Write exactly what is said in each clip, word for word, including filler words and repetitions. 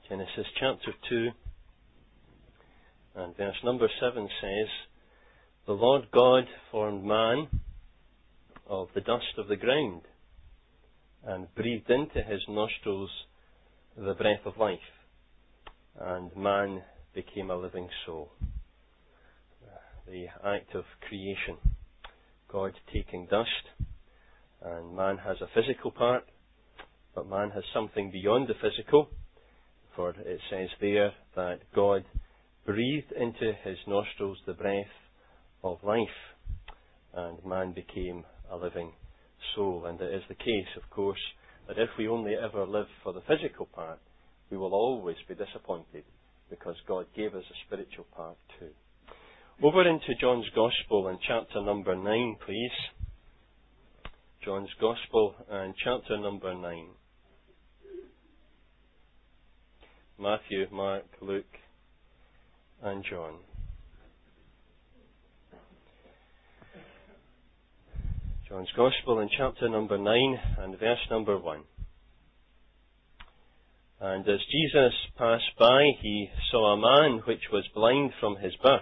Genesis chapter two and verse number seven says, "The Lord God formed man of the dust of the ground and breathed into his nostrils the breath of life, and man became a living soul." The act of creation, God taking dust, and man has a physical part, but man has something beyond the physical, for it says there that God breathed into his nostrils the breath of life, and man became a living soul. And it is the case, of course, that if we only ever live for the physical part, we will always be disappointed, because God gave us a spiritual part too. Over into John's Gospel and chapter number nine, please. John's Gospel and chapter number nine. Matthew, Mark, Luke, and John. John's Gospel in chapter number nine and verse number one. "And as Jesus passed by, he saw a man which was blind from his birth.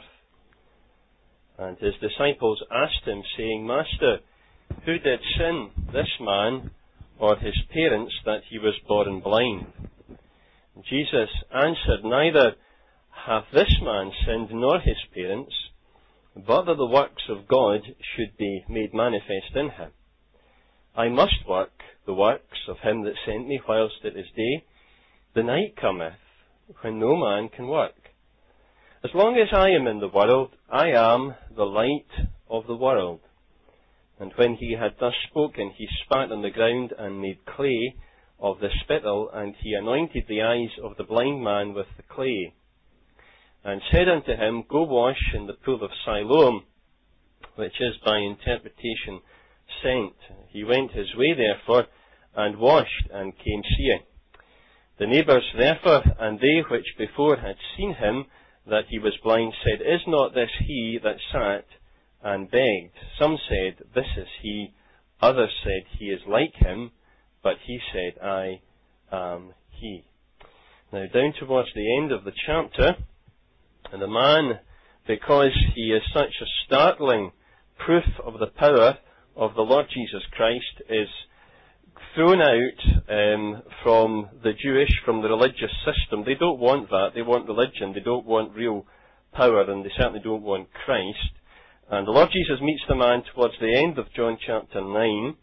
And his disciples asked him, saying, Master, who did sin, this man or his parents, that he was born blind? And Jesus answered, Neither hath this man sinned nor his parents, but that the works of God should be made manifest in him. I must work the works of him that sent me whilst it is day. The night cometh, when no man can work. As long as I am in the world, I am the light of the world. And when he had thus spoken, he spat on the ground and made clay of the spittle, and he anointed the eyes of the blind man with the clay, and said unto him, Go wash in the pool of Siloam, which is by interpretation sent. He went his way therefore, and washed, and came seeing. The neighbours therefore, and they which before had seen him, that he was blind, said, Is not this he that sat and begged? Some said, This is he. Others said, He is like him. But he said, I am he. Now down towards the end of the chapter, and the man, because he is such a startling proof of the power of the Lord Jesus Christ, is thrown out um, from the Jewish, from the religious system. They don't want that. They want religion. They don't want real power, and they certainly don't want Christ. And the Lord Jesus meets the man towards the end of John chapter nine,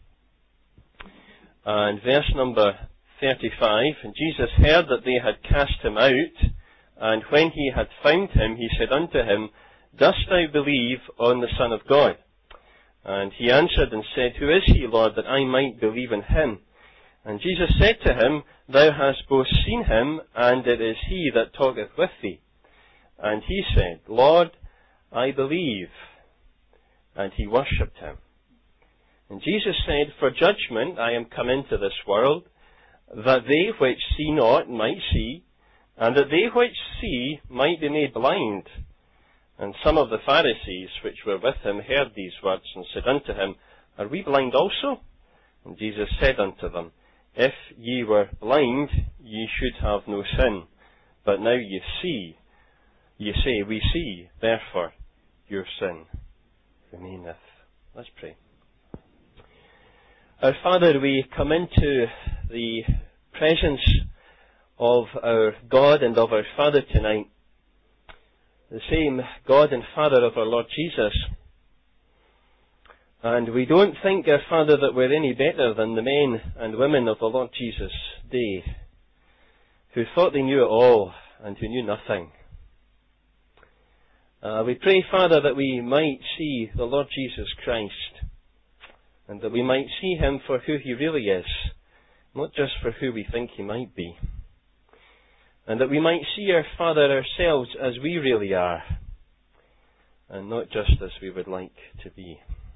and verse number thirty-five. And Jesus heard that they had cast him out, and when he had found him, he said unto him, Dost thou believe on the Son of God? And he answered and said, Who is he, Lord, that I might believe in him? And Jesus said to him, Thou hast both seen him, and it is he that talketh with thee. And he said, Lord, I believe. And he worshipped him. And Jesus said, For judgment I am come into this world, that they which see not might see, and that they which see might be made blind. And some of the Pharisees which were with him heard these words, and said unto him, Are we blind also? And Jesus said unto them, If ye were blind, ye should have no sin. But now ye see. Ye say, We see, therefore your sin remaineth. Let's pray. Our Father, we come into the presence of our God and of our Father tonight, the same God and Father of our Lord Jesus. And we don't think, our Father, that we're any better than the men and women of the Lord Jesus' day, who thought they knew it all and who knew nothing. Uh, we pray, Father, that we might see the Lord Jesus Christ, and that we might see him for who he really is, not just for who we think he might be. And that we might see our Father ourselves as we really are, and not just as we would like to be.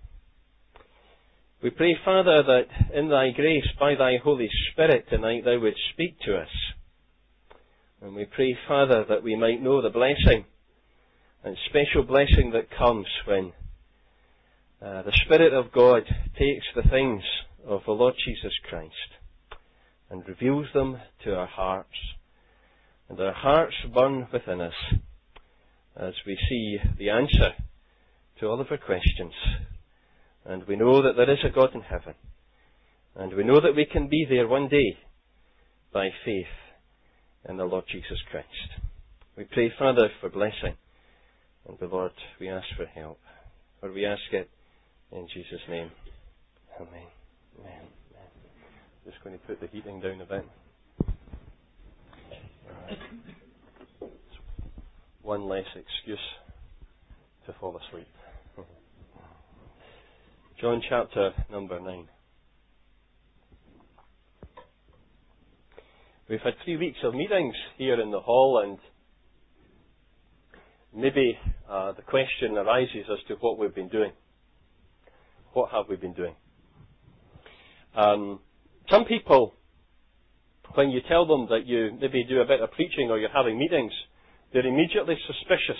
We pray, Father, that in thy grace, by thy Holy Spirit tonight, thou would speak to us. And we pray, Father, that we might know the blessing, and special blessing that comes when uh, the Spirit of God takes the things of the Lord Jesus Christ and reveals them to our hearts, And our hearts burn within us as we see the answer to all of our questions. And we know that there is a God in heaven. And we know that we can be there one day by faith in the Lord Jesus Christ. We pray, Father, for blessing. And the Lord, we ask for help. For we ask it in Jesus' name. Amen. Amen. Amen. Just going to put the heating down a bit. One less excuse to fall asleep. John chapter number nine. We've had three weeks of meetings here in the hall, and maybe uh, the question arises as to what we've been doing. What have we been doing? Um, some people, when you tell them that you maybe do a bit of preaching or you're having meetings, they're immediately suspicious.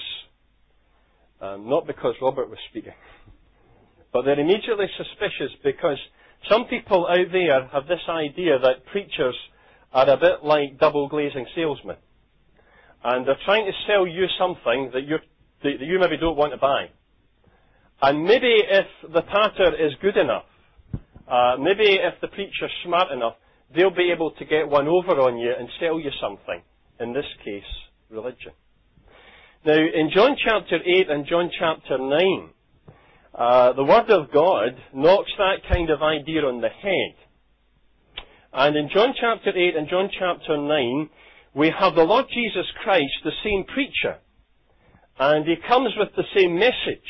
Um, not because Robert was speaking, but they're immediately suspicious because some people out there have this idea that preachers are a bit like double-glazing salesmen. And they're trying to sell you something that, you're, that you maybe don't want to buy. And maybe if the patter is good enough, uh, maybe if the preacher's smart enough, they'll be able to get one over on you and sell you something. In this case, religion. Now, in John chapter eight and John chapter nine, uh, the Word of God knocks that kind of idea on the head. And in John chapter eight and John chapter nine, we have the Lord Jesus Christ, the same preacher. And he comes with the same message.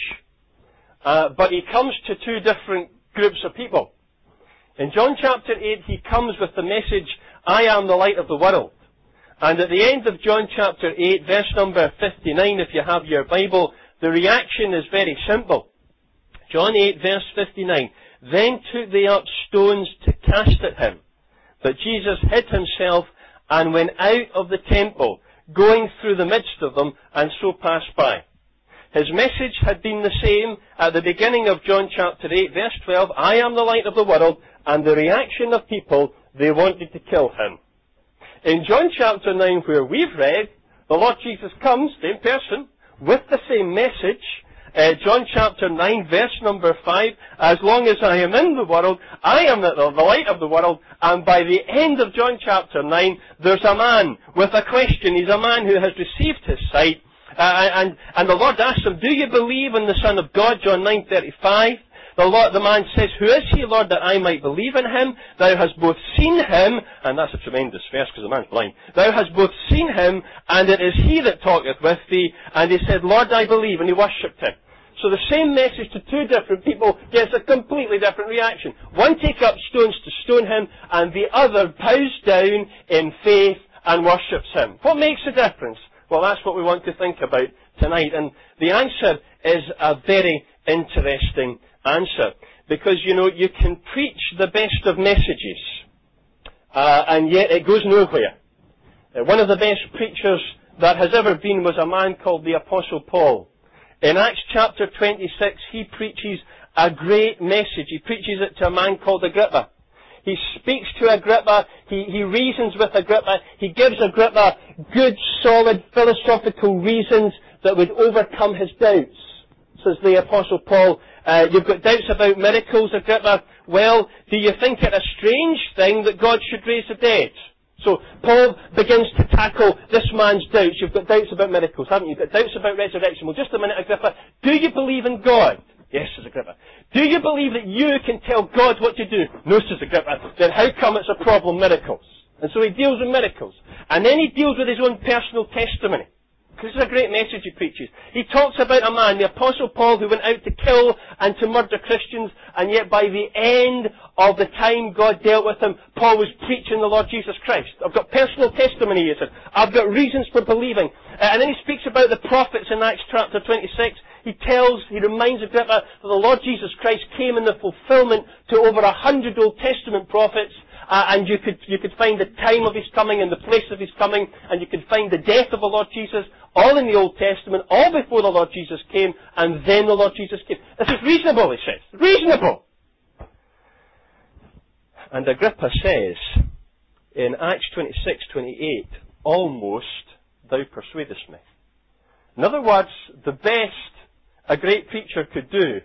Uh, but he comes to two different groups of people. In John chapter eight, he comes with the message, I am the light of the world. And at the end of John chapter eight, verse number fifty-nine, if you have your Bible, the reaction is very simple. John eight, verse fifty-nine, Then took they up stones to cast at him. But Jesus hid himself and went out of the temple, going through the midst of them, and so passed by. His message had been the same at the beginning of John chapter eight, verse twelve, I am the light of the world, and the reaction of people, they wanted to kill him. In John chapter nine, where we've read, the Lord Jesus comes, same person, with the same message. Uh, John chapter nine, verse number five, as long as I am in the world, I am the, the light of the world. And by the end of John chapter nine, there's a man with a question. He's a man who has received his sight. Uh, and, and the Lord asks him, do you believe in the Son of God? John nine thirty-five. The, Lord, the man says, who is he, Lord, that I might believe in him? Thou hast both seen him, and that's a tremendous verse because the man's blind. Thou hast both seen him, and it is he that talketh with thee. And he said, Lord, I believe, and he worshipped him. So the same message to two different people gets a completely different reaction. One take up stones to stone him, and the other bows down in faith and worships him. What makes a difference? Well, that's what we want to think about tonight. And the answer is a very interesting answer. Because, you know, you can preach the best of messages, uh, and yet it goes nowhere. Uh, one of the best preachers that has ever been was a man called the Apostle Paul. In Acts chapter twenty-six, he preaches a great message. He preaches it to a man called Agrippa. He speaks to Agrippa, he, he reasons with Agrippa, he gives Agrippa good, solid, philosophical reasons that would overcome his doubts. Says the Apostle Paul, uh, you've got doubts about miracles, Agrippa. Well, do you think it a strange thing that God should raise the dead? So Paul begins to tackle this man's doubts. You've got doubts about miracles, haven't you? You've got doubts about resurrection. Well, just a minute, Agrippa. Do you believe in God? Yes, says Agrippa. Do you believe that you can tell God what to do? No, says Agrippa. Then how come it's a problem, miracles? And so he deals with miracles. And then he deals with his own personal testimony. This is a great message he preaches. He talks about a man, the Apostle Paul, who went out to kill and to murder Christians, and yet by the end of the time God dealt with him, Paul was preaching the Lord Jesus Christ. I've got personal testimony, he said. I've got reasons for believing. Uh, and then he speaks about the prophets in Acts chapter twenty-six. He tells, he reminds Agrippa that the Lord Jesus Christ came in the fulfillment to over a hundred Old Testament prophets. Uh, and you could, you could find the time of his coming and the place of his coming, and you could find the death of the Lord Jesus, all in the Old Testament, all before the Lord Jesus came, and then the Lord Jesus came. This is reasonable, he says. Reasonable! And Agrippa says, in Acts twenty-six twenty-eight, almost thou persuadest me. In other words, the best a great preacher could do,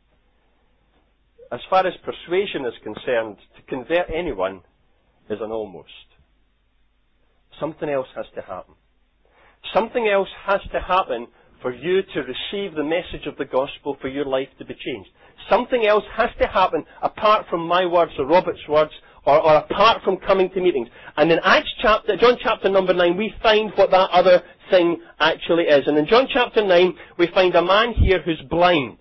as far as persuasion is concerned, to convert anyone, is an almost. Something else has to happen. Something else has to happen for you to receive the message of the gospel, for your life to be changed. Something else has to happen apart from my words or Robert's words, or, or apart from coming to meetings. And in Acts chapter, John chapter number nine, we find what that other thing actually is. And in John chapter nine, we find a man here who's blind.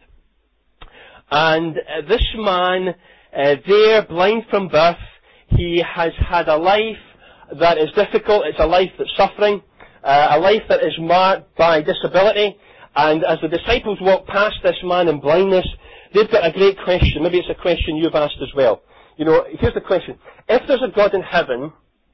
And uh, this man, uh, there, blind from birth, he has had a life that is difficult. It's a life that's suffering, uh, a life that is marked by disability. And as the disciples walk past this man in blindness, they've got a great question. Maybe it's a question you've asked as well. You know, here's the question. If there's a God in heaven,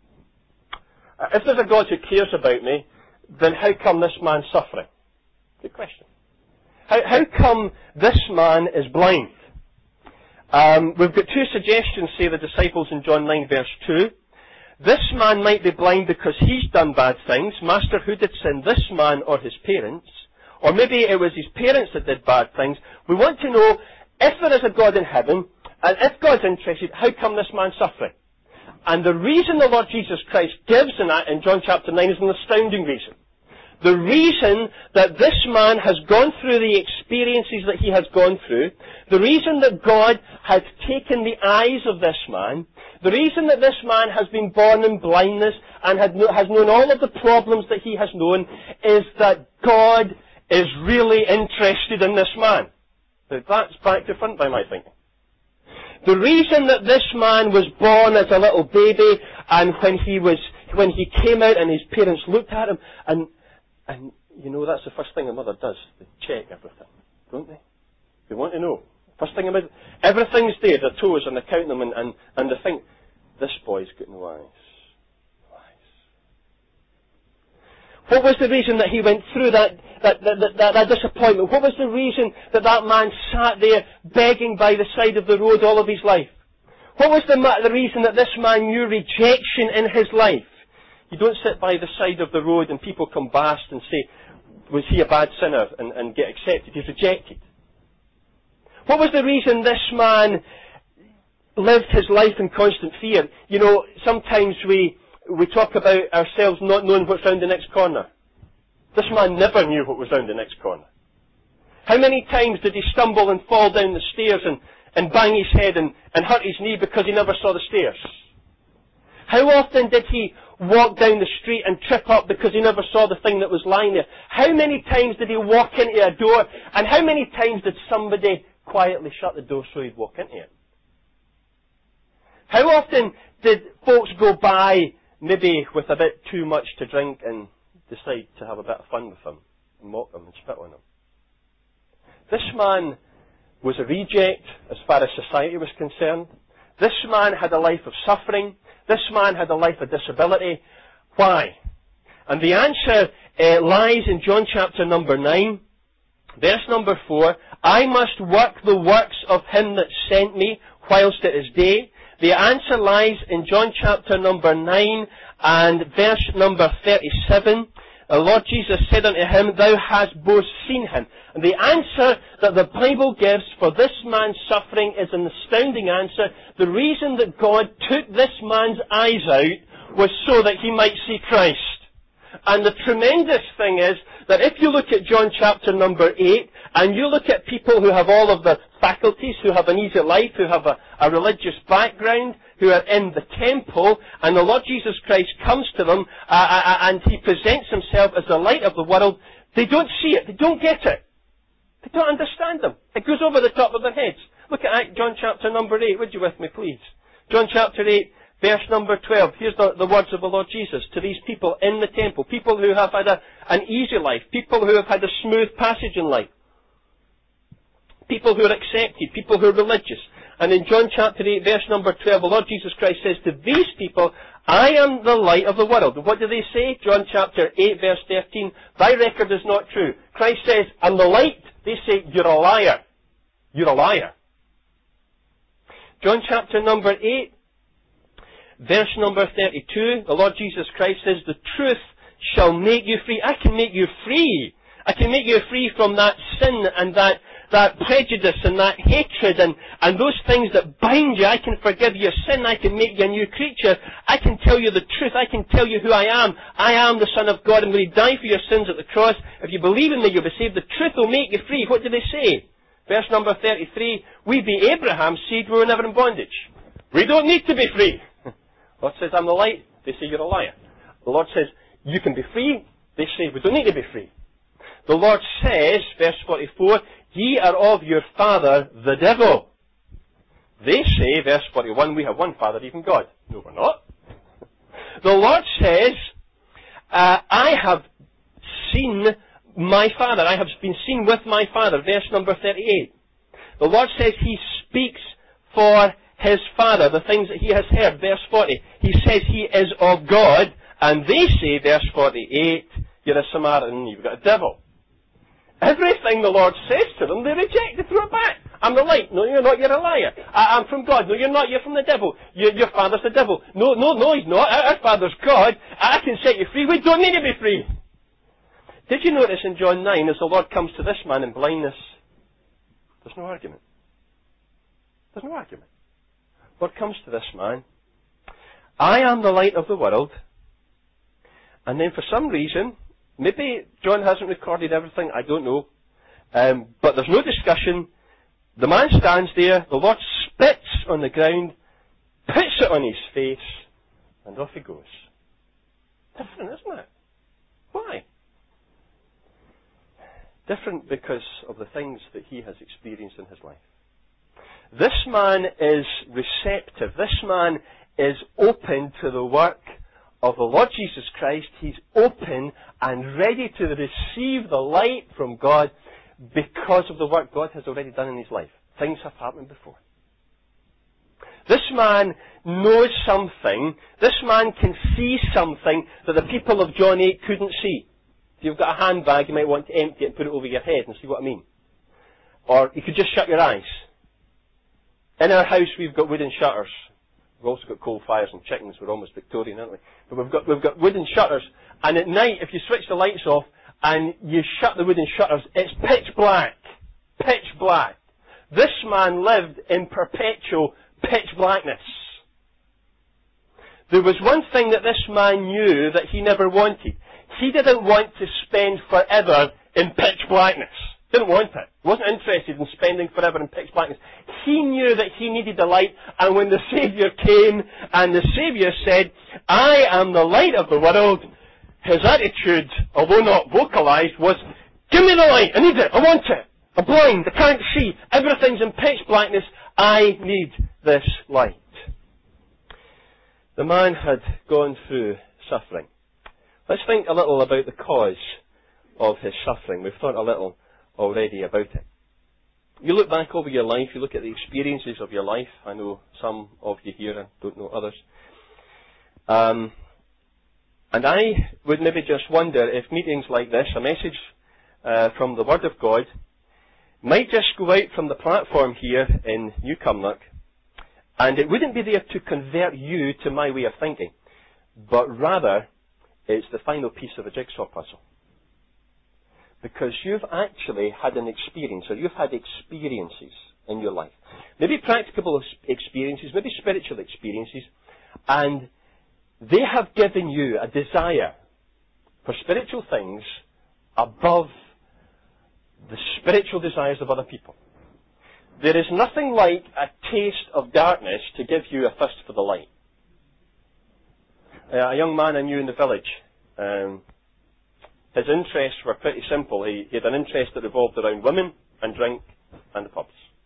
if there's a God who cares about me, then how come this man's suffering? Good question. How, how come this man is blind? Um, we've got two suggestions, say the disciples in John nine verse two. This man might be blind because he's done bad things. Master, who did sin, this man or his parents? Or maybe it was his parents that did bad things. We want to know, if there is a God in heaven, and if God's interested, how come this man's suffering? And the reason the Lord Jesus Christ gives in that in John chapter nine is an astounding reason. The reason that this man has gone through the experiences that he has gone through, the reason that God has taken the eyes of this man, the reason that this man has been born in blindness and has known all of the problems that he has known, is that God is really interested in this man. Now that's back to front by my thinking. The reason that this man was born as a little baby, and when he was, when he came out and his parents looked at him, and And, you know, that's the first thing a mother does. They check everything, don't they? They want to know. First thing about everything's there, their toes, and they count them, and, and, and they think, this boy's got no eyes. No eyes. What was the reason that he went through that, that, that, that, that disappointment? What was the reason that that man sat there begging by the side of the road all of his life? What was the, the reason that this man knew rejection in his life? You don't sit by the side of the road and people come past and say, was he a bad sinner, and, and get accepted. He's rejected. What was the reason this man lived his life in constant fear? You know, sometimes we, we talk about ourselves not knowing what's round the next corner. This man never knew what was round the next corner. How many times did he stumble and fall down the stairs and, and bang his head and, and hurt his knee because he never saw the stairs? How often did he walk down the street and trip up because he never saw the thing that was lying there? How many times did he walk into a door, and how many times did somebody quietly shut the door so he'd walk into it? How often did folks go by, maybe with a bit too much to drink, and decide to have a bit of fun with him, and mock him and spit on him? This man was a reject as far as society was concerned. This man had a life of suffering. This man had a life of disability. Why? And the answer uh, lies in John chapter number nine, verse number four. I must work the works of him that sent me whilst it is day. The answer lies in John chapter number nine and verse number thirty-seven. The Lord Jesus said unto him, thou hast both seen him. And the answer that the Bible gives for this man's suffering is an astounding answer. The reason that God took this man's eyes out was so that he might see Christ. And the tremendous thing is that if you look at John chapter number eight, and you look at people who have all of the faculties, who have an easy life, who have a, a religious background, who are in the temple, and the Lord Jesus Christ comes to them, uh, uh, and he presents himself as the light of the world, they don't see it, they don't get it. They don't understand him. It goes over the top of their heads. Look at John chapter number eight, would you with me please? John chapter eight, verse number twelve. Here's the, the words of the Lord Jesus to these people in the temple. People who have had a, an easy life. People who have had a smooth passage in life. People who are accepted. People who are religious. And in John chapter eight, verse number twelve, the Lord Jesus Christ says to these people, I am the light of the world. And what do they say? John chapter eight, verse thirteen, thy record is not true. Christ says, I'm the light. They say, you're a liar. You're a liar. John chapter number eight, Verse number thirty-two, the Lord Jesus Christ says, the truth shall make you free. I can make you free. I can make you free from that sin and that, that prejudice and that hatred and, and those things that bind you. I can forgive your sin. I can make you a new creature. I can tell you the truth. I can tell you who I am. I am the Son of God. I'm going to die for your sins at the cross. If you believe in me, you'll be saved. The truth will make you free. What do they say? Verse number thirty-three, we be Abraham's seed, we were never in bondage. We don't need to be free. The Lord says, I'm the light. They say, you're a liar. The Lord says, you can be free. They say, we don't need to be free. The Lord says, verse forty-four, ye are of your father, the devil. They say, verse forty-one, we have one Father, even God. No, we're not. The Lord says, uh, I have seen my Father. I have been seen with my Father. Verse number thirty-eight. The Lord says He speaks for His Father, the things that He has heard. Verse forty. He says He is of God, and they say, verse forty-eight, you're a Samaritan, you've got a devil. Everything the Lord says to them, they reject. They throw it back. I'm the light. No, you're not. You're a liar. I, I'm from God. No, you're not. You're from the devil. Your, your father's the devil. No, no, no, he's not. Our, our father's God. I can set you free. We don't need to be free. Did you notice in John nine, as the Lord comes to this man in blindness, there's no argument. There's no argument. The Lord comes to this man. I am the light of the world. And then for some reason, maybe John hasn't recorded everything, I don't know. Um, but there's no discussion. The man stands there, the Lord spits on the ground, puts it on his face, and off he goes. Different, isn't it? Why? Different because of the things that he has experienced in his life. This man is receptive. This man is open to the work of the Lord Jesus Christ. He's open and ready to receive the light from God because of the work God has already done in his life. Things have happened before. This man knows something. This man can see something that the people of John eight couldn't see. If you've got a handbag, you might want to empty it and put it over your head and see what I mean. Or you could just shut your eyes. In our house we've got wooden shutters. We've also got coal fires and chickens. We're almost Victorian, aren't we? But we've got, we've got wooden shutters. And at night, if you switch the lights off and you shut the wooden shutters, it's pitch black. Pitch black. This man lived in perpetual pitch blackness. There was one thing that this man knew that he never wanted. He didn't want to spend forever in pitch blackness. Didn't want it. Wasn't interested in spending forever in pitch blackness. He knew that he needed the light, and when the Saviour came, and the Saviour said, I am the light of the world, his attitude, although not vocalized, was, give me the light, I need it, I want it. I'm blind, I can't see, everything's in pitch blackness, I need this light. The man had gone through suffering. Let's think a little about the cause of his suffering. We've thought a little already about it. You look back over your life, you look at the experiences of your life. I know some of you here, I don't know others. Um, and I would maybe just wonder if meetings like this, a message uh, from the Word of God, might just go out from the platform here in New Cumnock, and it wouldn't be there to convert you to my way of thinking, but rather it's the final piece of a jigsaw puzzle. Because you've actually had an experience, or you've had experiences in your life. Maybe practical experiences, maybe spiritual experiences, and they have given you a desire for spiritual things above the spiritual desires of other people. There is nothing like a taste of darkness to give you a thirst for the light. Uh, a young man I knew in the village, um, his interests were pretty simple. He, he had an interest that revolved around women and drink and the pubs.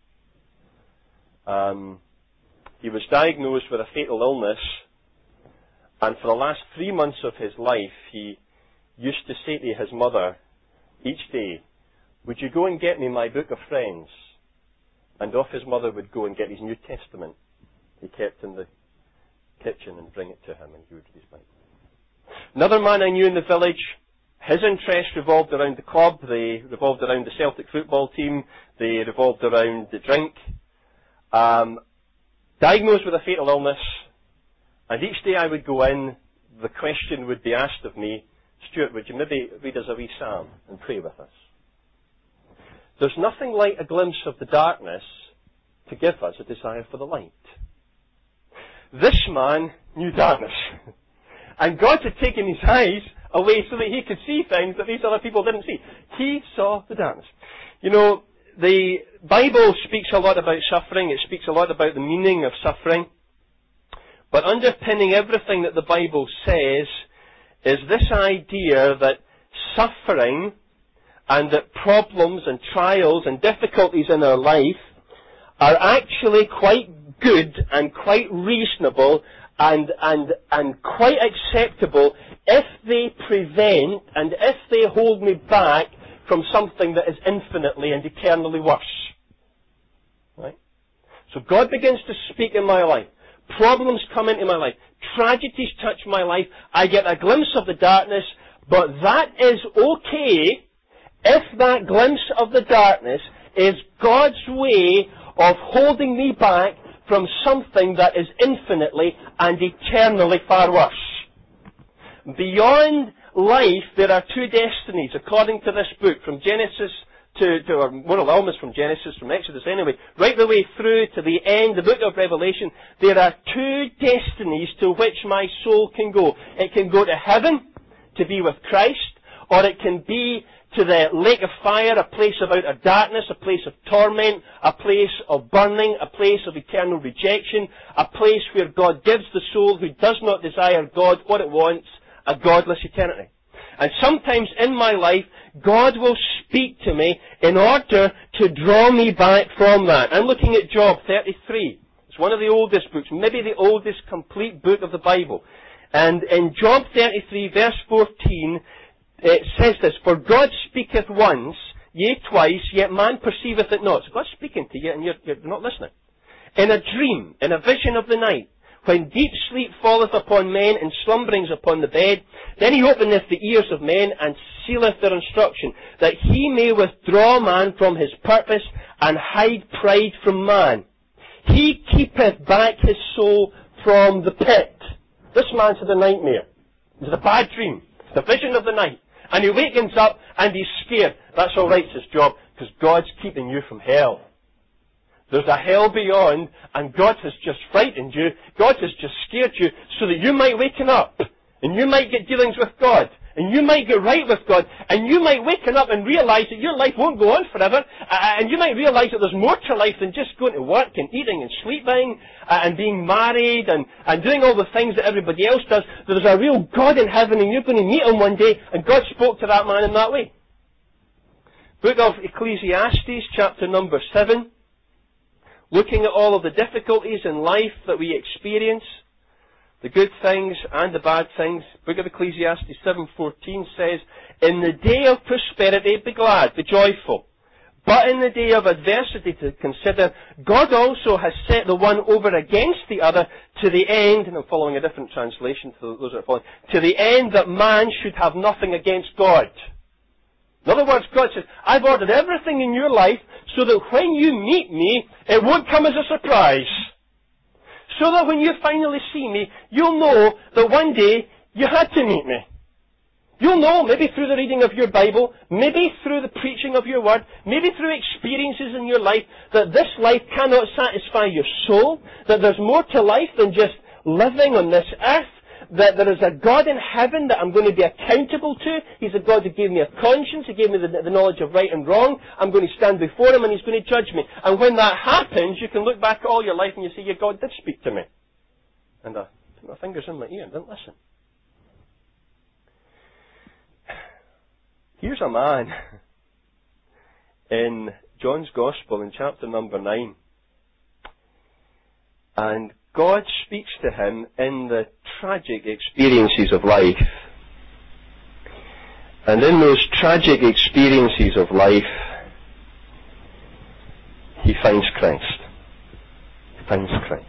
Um, he was diagnosed with a fatal illness, and for the last three months of his life, he used to say to his mother each day, would you go and get me my book of friends? And off his mother would go and get his New Testament he kept in the kitchen and bring it to him, and he would read his Bible. Another man I knew in the village, his interests revolved around the club, they revolved around the Celtic football team, they revolved around the drink. Um, diagnosed with a fatal illness, And each day I would go in, the question would be asked of me, Stuart, would you maybe read us a wee psalm and pray with us? There's nothing like a glimpse of the darkness to give us a desire for the light. This man knew darkness. And God had taken his eyes away so that he could see things that these other people didn't see. He saw the darkness. You know, the Bible speaks a lot about suffering. It speaks a lot about the meaning of suffering. But underpinning everything that the Bible says is this idea that suffering and that problems and trials and difficulties in our life are actually quite good and quite reasonable and, and, and quite acceptable if they prevent and if they hold me back from something that is infinitely and eternally worse. Right? So God begins to speak in my life. Problems come into my life. Tragedies touch my life. I get a glimpse of the darkness, but that is okay if that glimpse of the darkness is God's way of holding me back from something that is infinitely and eternally far worse. Beyond life, there are two destinies, according to this book, from Genesis to, to or more or less almost from Genesis, from Exodus anyway, right the way through to the end, the book of Revelation. There are two destinies to which my soul can go. It can go to heaven, to be with Christ, or it can be to the lake of fire, a place of outer darkness, a place of torment, a place of burning, a place of eternal rejection, a place where God gives the soul who does not desire God what it wants, a godless eternity. And sometimes in my life, God will speak to me in order to draw me back from that. I'm looking at Job thirty-three. It's one of the oldest books, maybe the oldest complete book of the Bible. And in Job thirty-three, verse fourteen, it says this, "For God speaketh once, yea twice, yet man perceiveth it not." So God's speaking to you and you're, you're not listening. "In a dream, in a vision of the night, when deep sleep falleth upon men and slumberings upon the bed, then he openeth the ears of men and sealeth their instruction, that he may withdraw man from his purpose and hide pride from man. He keepeth back his soul from the pit." This man's had a nightmare. It's a bad dream. It's a vision of the night. And he wakens up and he's scared. That's all right, says Job, because God's keeping you from hell. There's a hell beyond, and God has just frightened you. God has just scared you so that you might waken up. And you might get dealings with God. And you might get right with God. And you might waken up and realize that your life won't go on forever. And you might realize that there's more to life than just going to work and eating and sleeping and being married and, and doing all the things that everybody else does. There's a real God in heaven and you're going to meet him one day. And God spoke to that man in that way. Book of Ecclesiastes, chapter number seven. Looking at all of the difficulties in life that we experience, the good things and the bad things. Book of Ecclesiastes seven fourteen says, "In the day of prosperity be glad, be joyful. But in the day of adversity to consider, God also has set the one over against the other to the end," and I'm following a different translation to those that are following, "to the end that man should have nothing against God." In other words, God says, I've ordered everything in your life so that when you meet me, it won't come as a surprise. So that when you finally see me, you'll know that one day you had to meet me. You'll know, maybe through the reading of your Bible, maybe through the preaching of your word, maybe through experiences in your life, that this life cannot satisfy your soul, that there's more to life than just living on this earth, that there is a God in heaven that I'm going to be accountable to. He's a God who gave me a conscience. He gave me the, the knowledge of right and wrong. I'm going to stand before him and he's going to judge me. And when that happens, you can look back at all your life and you say, yeah, God did speak to me. And I put my fingers in my ear and didn't listen. Here's a man in John's Gospel in chapter number nine. And God speaks to him in the tragic experiences of life. And in those tragic experiences of life, he finds Christ. He finds Christ.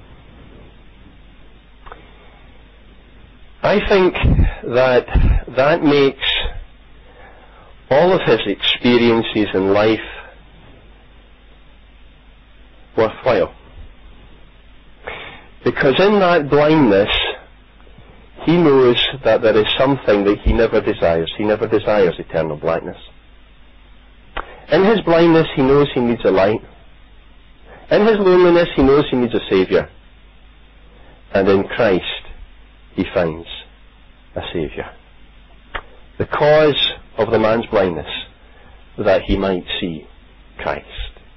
I think that that makes all of his experiences in life worthwhile. Because Because in that blindness, he knows that there is something that he never desires. He never desires eternal blackness. In his blindness, he knows he needs a light. In his loneliness, he knows he needs a Saviour. And in Christ, he finds a Saviour. The cause of the man's blindness, that he might see Christ.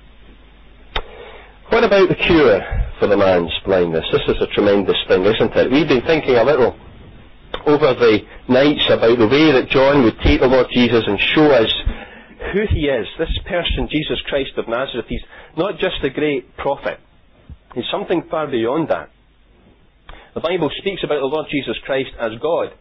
What about the cure for the man's blindness? This is a tremendous thing, isn't it? We've been thinking a little over the nights about the way that John would take the Lord Jesus and show us who he is. This person, Jesus Christ of Nazareth, he's not just a great prophet. He's something far beyond that. The Bible speaks about the Lord Jesus Christ as God.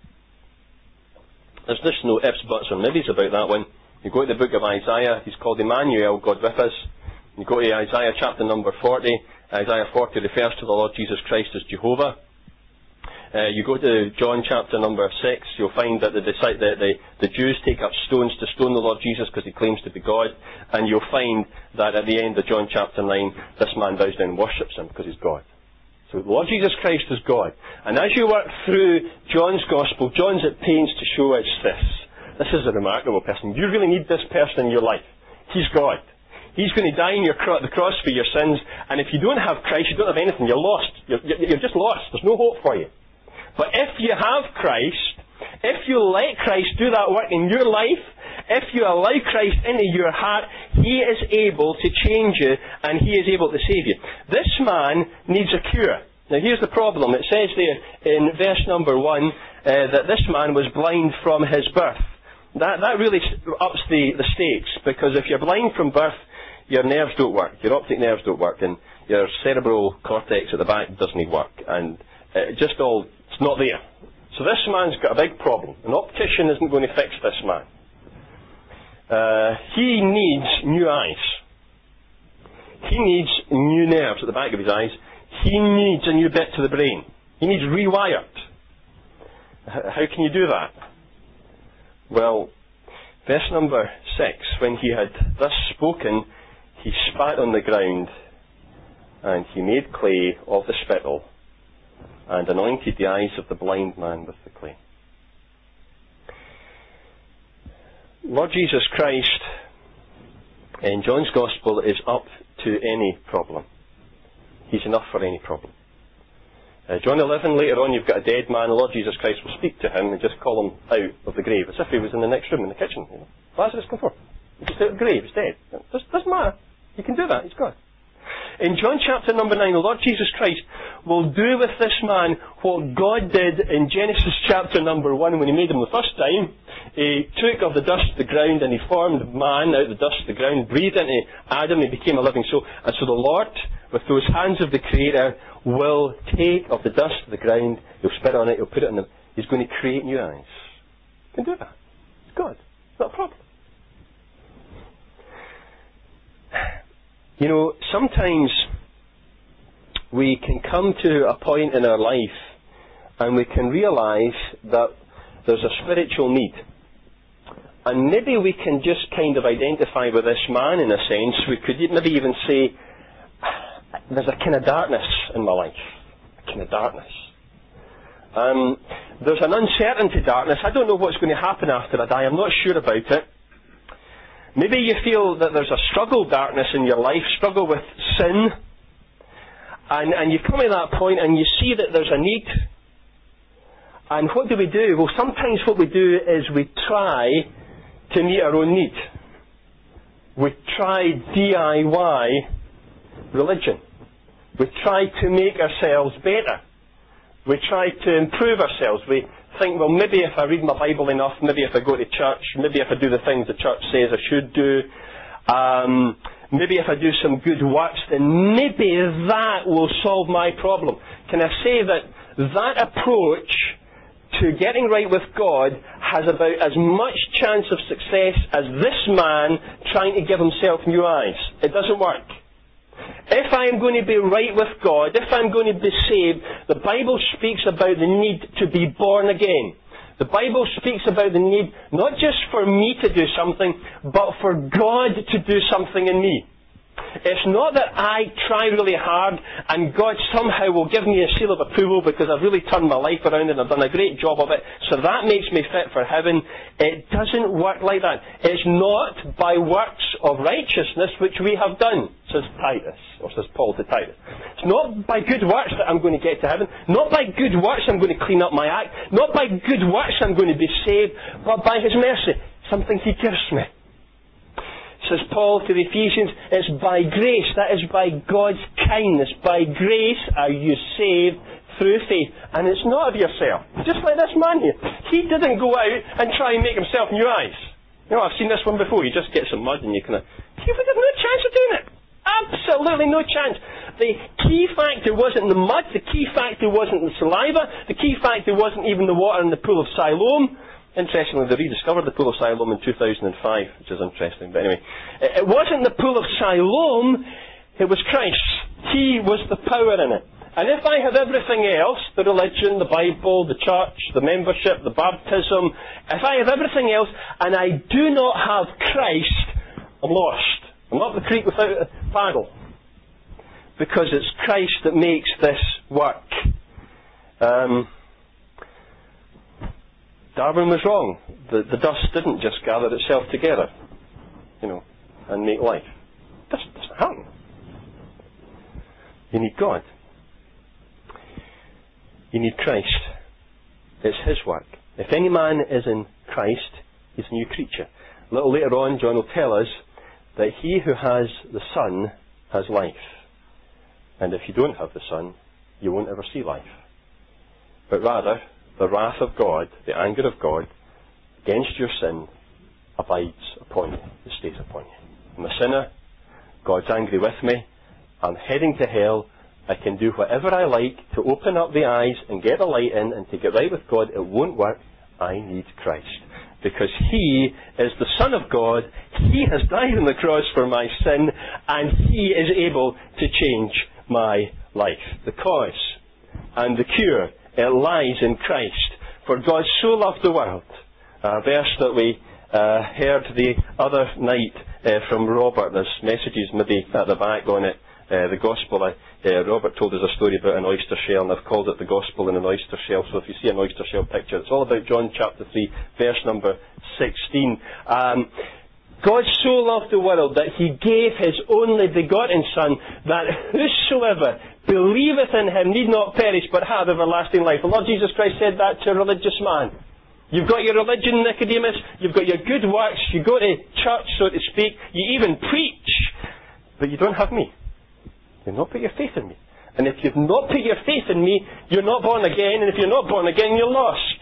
There's just no ifs, buts or maybes about that one. You go to the book of Isaiah, he's called Emmanuel, God with us. You go to Isaiah chapter number forty. Isaiah forty refers to the Lord Jesus Christ as Jehovah. Uh, you go to John chapter number six, you'll find that the, the, the, the Jews take up stones to stone the Lord Jesus because he claims to be God. And you'll find that at the end of John chapter nine, this man bows down and worships him because he's God. So the Lord Jesus Christ is God. And as you work through John's Gospel, John's at pains to show us this. This is a remarkable person. You really need this person in your life. He's God. He's going to die on your cro- the cross for your sins. And if you don't have Christ, you don't have anything. You're lost. You're, you're just lost. There's no hope for you. But if you have Christ, if you let Christ do that work in your life, if you allow Christ into your heart, he is able to change you and he is able to save you. This man needs a cure. Now here's the problem. It says there in verse number one uh, that this man was blind from his birth. That, that really ups the, the stakes, because if you're blind from birth, your nerves don't work, your optic nerves don't work, and your cerebral cortex at the back doesn't work, and it just all, it's not there. So this man's got a big problem. An optician isn't going to fix this man. Uh, he needs new eyes. He needs new nerves at the back of his eyes. He needs a new bit to the brain. He needs rewired. How can you do that? Well, verse number six, when he had thus spoken, he spat on the ground, and he made clay of the spittle, and anointed the eyes of the blind man with the clay. Lord Jesus Christ, in John's Gospel, is up to any problem. He's enough for any problem. Uh, John eleven, later on, you've got a dead man. The Lord Jesus Christ will speak to him and just call him out of the grave, as if he was in the next room in the kitchen. You know, Lazarus, come forth. He's just out of the grave. He's dead. It doesn't, doesn't matter. You can do that. He's God. In John chapter number nine, the Lord Jesus Christ will do with this man what God did in Genesis chapter number one when he made him the first time. He took of the dust of the ground and he formed man out of the dust of the ground, breathed into Adam, and he became a living soul. And so the Lord, with those hands of the Creator, will take of the dust of the ground, he'll spit on it, he'll put it in them. He's going to create new eyes. He can do that. It's God. It's not a problem. You know, sometimes we can come to a point in our life and we can realise that there's a spiritual need. And maybe we can just kind of identify with this man in a sense. We could maybe even say, there's a kind of darkness in my life. A kind of darkness. Um, there's an uncertainty darkness. I don't know what's going to happen after I die. I'm not sure about it. Maybe you feel that there's a struggle darkness in your life, struggle with sin, and, and you come to that point and you see that there's a need. And what do we do? Well, sometimes what we do is we try to meet our own need. We try D I Y religion. We try to make ourselves better. We try to improve ourselves. We think, well, maybe if I read my Bible enough, maybe if I go to church, maybe if I do the things the church says I should do, um, maybe if I do some good works, then maybe that will solve my problem. Can I say that that approach to getting right with God has about as much chance of success as this man trying to give himself new eyes? It doesn't work. If I am going to be right with God, if I'm going to be saved, the Bible speaks about the need to be born again. The Bible speaks about the need not just for me to do something, but for God to do something in me. It's not that I try really hard and God somehow will give me a seal of approval because I've really turned my life around and I've done a great job of it, so that makes me fit for heaven. It doesn't work like that. It's not by works of righteousness which we have done, says Titus, or says Paul to Titus. It's not by good works that I'm going to get to heaven. Not by good works I'm going to clean up my act. Not by good works I'm going to be saved, but by His mercy, something He gives me. Says Paul to the Ephesians, it's by grace, that is by God's kindness. By grace are you saved through faith. And it's not of yourself. Just like this man here. He didn't go out and try and make himself new eyes. You know, I've seen this one before. You just get some mud and you kind of... He had no chance of doing it. Absolutely no chance. The key factor wasn't the mud. The key factor wasn't the saliva. The key factor wasn't even the water in the pool of Siloam. Interestingly, they rediscovered the pool of Siloam in two thousand five, which is interesting. But anyway, it wasn't the pool of Siloam, it was Christ. He was the power in it. And if I have everything else, the religion, the Bible, the church, the membership, the baptism, if I have everything else and I do not have Christ, I'm lost. I'm up the creek without a paddle. Because it's Christ that makes this work. Um... Darwin was wrong. The, the dust didn't just gather itself together, you know, and make life. That doesn't happen. You need God. You need Christ. It's His work. If any man is in Christ, he's a new creature. A little later on, John will tell us that he who has the Son has life. And if you don't have the Son, you won't ever see life. But rather, the wrath of God, the anger of God, against your sin, abides upon you. It stays upon you. I'm a sinner. God's angry with me. I'm heading to hell. I can do whatever I like to open up the eyes and get the light in and to get right with God. It won't work. I need Christ. Because He is the Son of God. He has died on the cross for my sin. And He is able to change my life. The cause and the cure, it lies in Christ. For God so loved the world. A verse that we uh, heard the other night uh, from Robert. There's messages maybe at the back on it. Uh, the Gospel. Uh, uh, Robert told us a story about an oyster shell, and I've called it the Gospel in an oyster shell. So if you see an oyster shell picture, it's all about John chapter three, verse number sixteen. Um, God so loved the world that He gave His only begotten Son, that whosoever believeth in Him need not perish but have everlasting life. The Lord Jesus Christ said that to a religious man. You've got your religion, Nicodemus. You've got your good works. You go to church, so to speak. You even preach. But you don't have me. You've not put your faith in me. And if you've not put your faith in me, you're not born again. And if you're not born again, you're lost.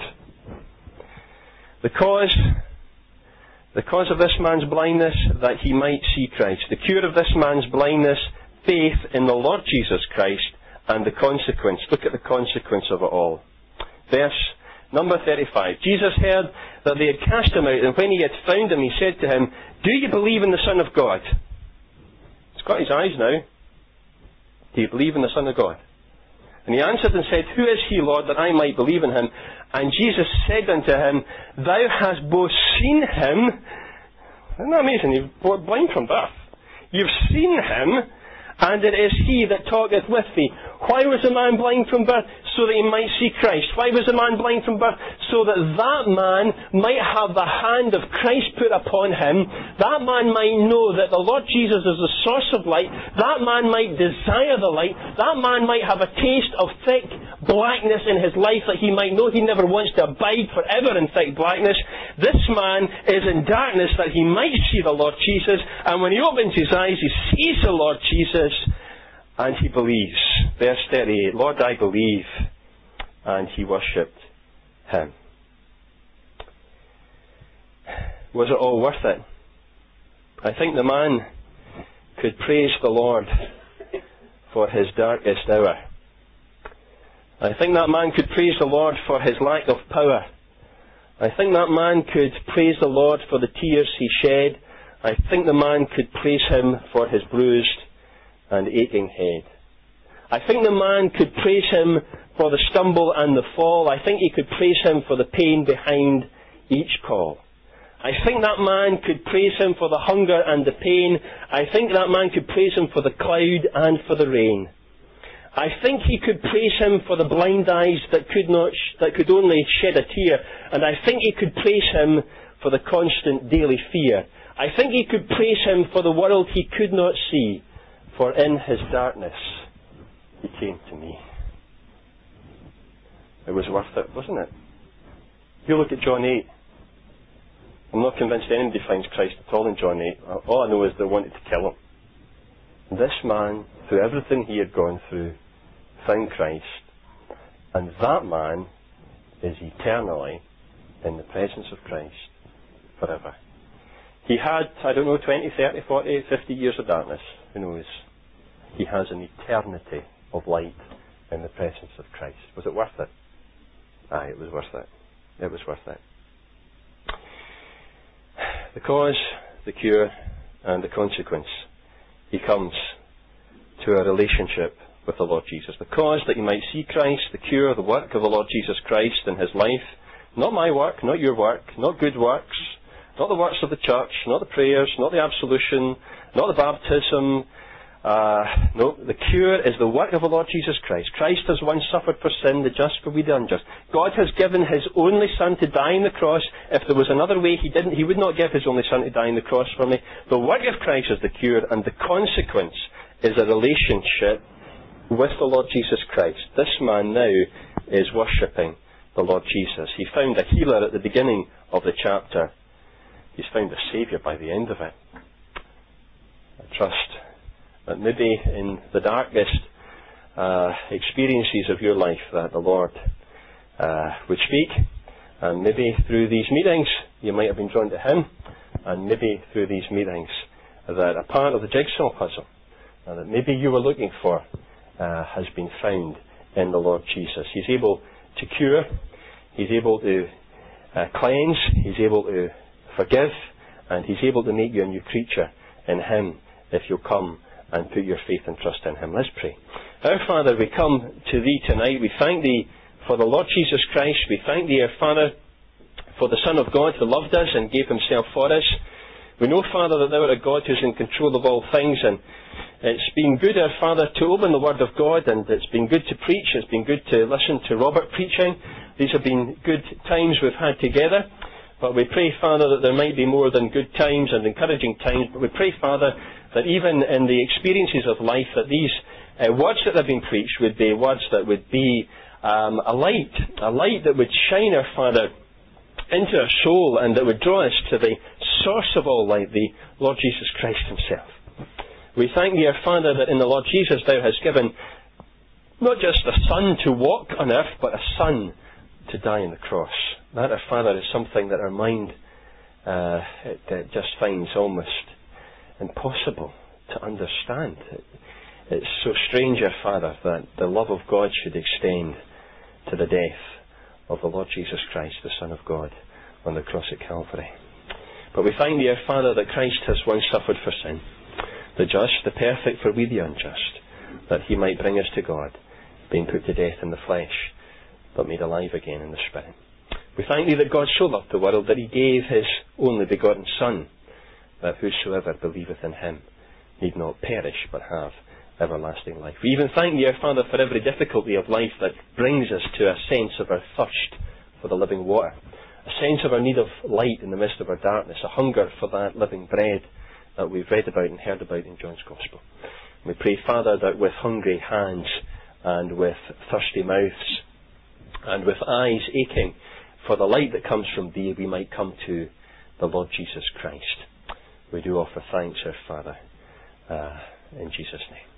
The cause... The cause of this man's blindness, that he might see Christ. The cure of this man's blindness, faith in the Lord Jesus Christ, and the consequence. Look at the consequence of it all. Verse number thirty-five. Jesus heard that they had cast him out, and when he had found him, he said to him, "Do you believe in the Son of God?" He's got his eyes now. Do you believe in the Son of God? And he answered and said, "Who is he, Lord, that I might believe in him?" And Jesus said unto him, "Thou hast both seen him." Isn't that amazing? You're blind from birth. You've seen him, and it is he that talketh with thee. Why was a man blind from birth? So that he might see Christ. Why was a man blind from birth? So that that man might have the hand of Christ put upon him. That man might know that the Lord Jesus is the source of light. That man might desire the light. That man might have a taste of thick blackness in his life, that he might know he never wants to abide forever in thick blackness. This man is in darkness that he might see the Lord Jesus. And when he opens his eyes, he sees the Lord Jesus. And he believes. Verse thirty-eight, "Lord, I believe." And he worshipped him. Was it all worth it? I think the man could praise the Lord for his darkest hour. I think that man could praise the Lord for his lack of power. I think that man could praise the Lord for the tears he shed. I think the man could praise him for his bruised and aching head. I think the man could praise him for the stumble and the fall. I think he could praise him for the pain behind each call. I think that man could praise him for the hunger and the pain. I think that man could praise him for the cloud and for the rain. I think he could praise him for the blind eyes that could not, sh- that could only shed a tear. And I think he could praise him for the constant daily fear. I think he could praise him for the world he could not see. For in his darkness, he came to me. It was worth it, wasn't it? You look at John eight. I'm not convinced anybody finds Christ at all in John eight. All I know is they wanted to kill him. This man, through everything he had gone through, found Christ. And that man is eternally in the presence of Christ forever. He had, I don't know, twenty, thirty, forty, fifty years of darkness. Who knows? He has an eternity of light in the presence of Christ. Was it worth it? Aye, it was worth it. It was worth it. The cause, the cure, and the consequence. He comes to a relationship with the Lord Jesus. The cause, that you might see Christ. The cure, the work of the Lord Jesus Christ in his life. Not my work, not your work, not good works, not the works of the church, not the prayers, not the absolution, not the baptism. Uh, no, the cure is the work of the Lord Jesus Christ. Christ has once suffered for sin, the just for we the unjust. God has given his only Son to die on the cross. If there was another way, he didn't. He would not give his only Son to die on the cross for me. The work of Christ is the cure, and the consequence is a relationship with the Lord Jesus Christ. This man now is worshipping the Lord Jesus. He found a healer at the beginning of the chapter. He's found a Saviour by the end of it. I trust that maybe in the darkest uh, experiences of your life that the Lord uh, would speak, and maybe through these meetings you might have been drawn to him, and maybe through these meetings that a part of the jigsaw puzzle uh, that maybe you were looking for uh, has been found in the Lord Jesus. He's able to cure, he's able to uh, cleanse, he's able to forgive, and he's able to make you a new creature in him if you'll come and put your faith and trust in him. Let's pray. Our Father, we come to thee tonight. We thank thee for the Lord Jesus Christ. We thank thee, our Father, for the Son of God who loved us and gave himself for us. We know, Father, that thou art a God who's in control of all things, and it's been good, our Father, to open the Word of God, and it's been good to preach. It's been good to listen to Robert preaching. These have been good times we've had together. But we pray, Father, that there might be more than good times and encouraging times. But we pray, Father, that even in the experiences of life, that these uh, words that have been preached would be words that would be um, a light, a light that would shine, our Father, into our soul, and that would draw us to the source of all light, the Lord Jesus Christ himself. We thank thee, our Father, that in the Lord Jesus thou hast given not just a Son to walk on earth, but a Son to die on the cross. That, our Father, is something that our mind uh, it, it just finds almost impossible to understand. It, it's so strange, our Father, that the love of God should extend to the death of the Lord Jesus Christ, the Son of God, on the cross at Calvary. But we thank thee, our Father, that Christ has once suffered for sin, the just, the perfect, for we the unjust, that he might bring us to God, being put to death in the flesh, but made alive again in the Spirit. We thank thee that God so loved the world that he gave his only begotten Son, that whosoever believeth in him need not perish, but have everlasting life. We even thank thee, our Father, for every difficulty of life that brings us to a sense of our thirst for the living water, a sense of our need of light in the midst of our darkness, a hunger for that living bread that we've read about and heard about in John's Gospel. We pray, Father, that with hungry hands and with thirsty mouths and with eyes aching for the light that comes from thee, we might come to the Lord Jesus Christ. We do offer thanks, our Father, uh, in Jesus' name.